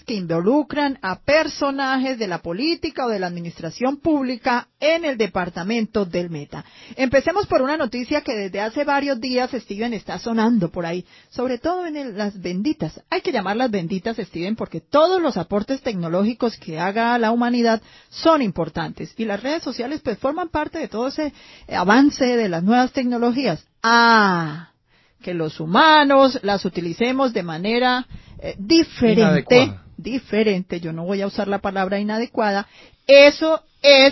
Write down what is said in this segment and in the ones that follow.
que involucran a personajes de la política o de la administración pública en el departamento del Meta. Empecemos por una noticia que desde hace varios días, Steven, está sonando por ahí, sobre todo en las benditas. Hay que llamarlas benditas, Steven, porque todos los aportes tecnológicos que haga la humanidad son importantes y las redes sociales pues forman parte de todo ese avance de las nuevas tecnologías. Que los humanos las utilicemos de manera diferente, yo no voy a usar la palabra inadecuada, eso es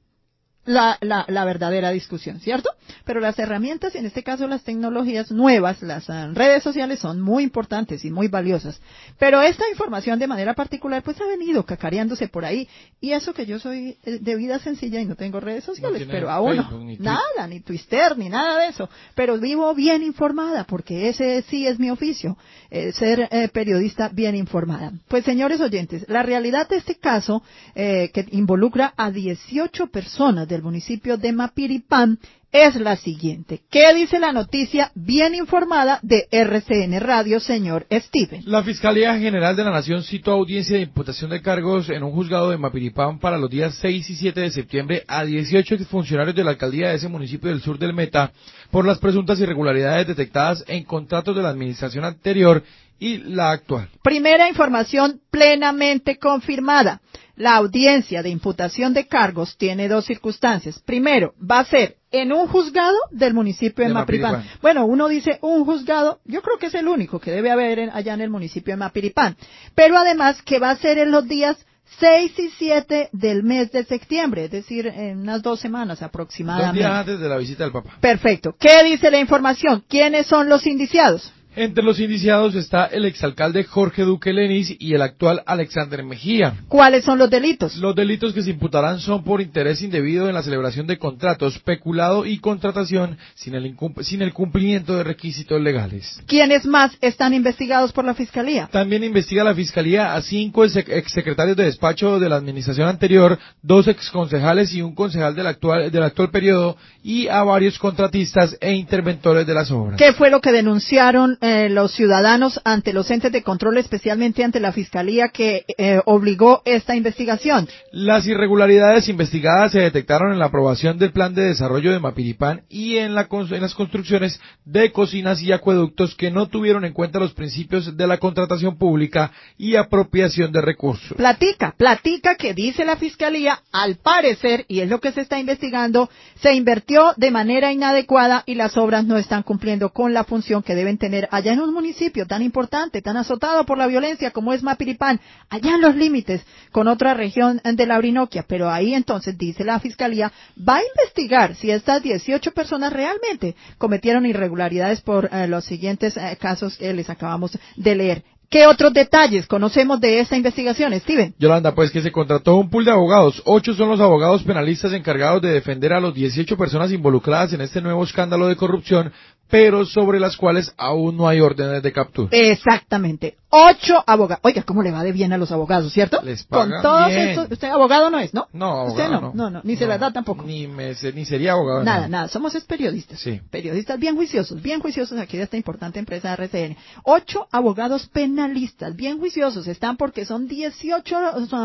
la verdadera discusión, ¿cierto? Pero las herramientas, en este caso las tecnologías nuevas, las redes sociales son muy importantes y muy valiosas. Pero esta información de manera particular pues ha venido cacareándose por ahí. Y eso que yo soy de vida sencilla y no tengo redes sociales, pero aún no, nada, ni Twitter, ni nada de eso. Pero vivo bien informada porque ese sí es mi oficio, ser periodista bien informada. Pues señores oyentes, la realidad de este caso que involucra a 18 personas del municipio de Mapiripán es la siguiente. ¿Qué dice la noticia bien informada de RCN Radio, señor Steven? La Fiscalía General de la Nación citó audiencia de imputación de cargos en un juzgado de Mapiripán para los días 6 y 7 de septiembre a 18 exfuncionarios de la alcaldía de ese municipio del sur del Meta por las presuntas irregularidades detectadas en contratos de la administración anterior y la actual. Primera información plenamente confirmada. La audiencia de imputación de cargos tiene dos circunstancias. Primero, va a ser en un juzgado del municipio de Mapiripán. Bueno, uno dice un juzgado, yo creo que es el único que debe haber allá en el municipio de Mapiripán. Pero además que va a ser en los días 6 y 7 del mes de septiembre, es decir, en unas 2 semanas aproximadamente. 2 días antes de la visita del Papa. Perfecto. ¿Qué dice la información? ¿Quiénes son los indiciados? Entre los indiciados está el exalcalde Jorge Duque Lenis y el actual Alexander Mejía. ¿Cuáles son los delitos? Los delitos que se imputarán son por interés indebido en la celebración de contratos, peculado y contratación sin el cumplimiento de requisitos legales. ¿Quiénes más están investigados por la Fiscalía? También investiga la Fiscalía a 5 exsecretarios de despacho de la administración anterior, 2 exconcejales y un concejal del actual periodo y a varios contratistas e interventores de las obras. ¿Qué fue lo que denunciaron los ciudadanos ante los entes de control, especialmente ante la Fiscalía que obligó esta investigación? Las irregularidades investigadas se detectaron en la aprobación del Plan de Desarrollo de Mapiripán y en las construcciones de cocinas y acueductos que no tuvieron en cuenta los principios de la contratación pública y apropiación de recursos. Platica que dice la Fiscalía, al parecer, y es lo que se está investigando, se invirtió de manera inadecuada y las obras no están cumpliendo con la función que deben tener allá en un municipio tan importante, tan azotado por la violencia como es Mapiripán, allá en los límites con otra región de la Orinoquia. Pero ahí entonces, dice la Fiscalía, va a investigar si estas 18 personas realmente cometieron irregularidades por los siguientes casos que les acabamos de leer. ¿Qué otros detalles conocemos de esta investigación, Steven? Yolanda, pues que se contrató un pool de abogados. 8 son los abogados penalistas encargados de defender a los 18 personas involucradas en este nuevo escándalo de corrupción, pero sobre las cuales aún no hay órdenes de captura. Exactamente. 8 abogados. Oiga, ¿cómo le va de bien a los abogados, cierto? Les pagan con todos bien. estos, usted abogado no es, ¿no? No, abogado usted no. Ni se la da tampoco. Ni sería abogado. Nada. Somos periodistas. Sí. Periodistas bien juiciosos aquí de esta importante empresa RCN. 8 abogados penalistas, bien juiciosos están porque son 18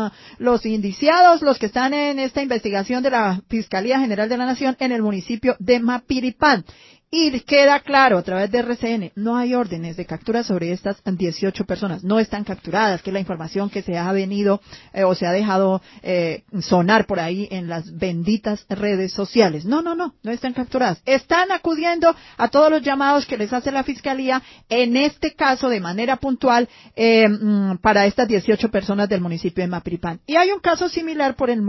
los indiciados, los que están en esta investigación de la Fiscalía General de la Nación en el municipio de Mapiripán. Y queda claro a través de RCN, no hay órdenes de captura sobre estas 18 personas, no están capturadas, que es la información que se ha venido o se ha dejado sonar por ahí en las benditas redes sociales. No están capturadas. Están acudiendo a todos los llamados que les hace la Fiscalía, en este caso de manera puntual, para estas 18 personas del municipio de Mapiripán. Y hay un caso similar por el